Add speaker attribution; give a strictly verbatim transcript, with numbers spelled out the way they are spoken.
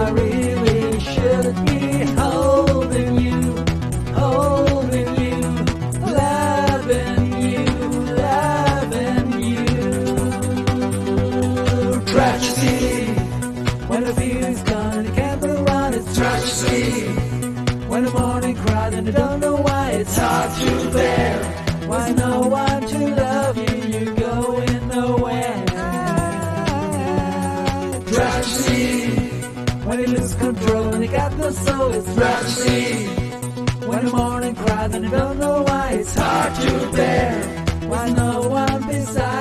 Speaker 1: I really should be holding you, holding you, loving you, loving you. Tragedy, when the feeling's gone and you can't move on, it's tragedy. When the morning cries and you don't know why, it's hard to bear. Why no one to love you, you're going nowhere. Tragedy, when you lose control and you got no soul, it's tragedy. When the morning cries and you don't know why, it's hard to bear. Why no one beside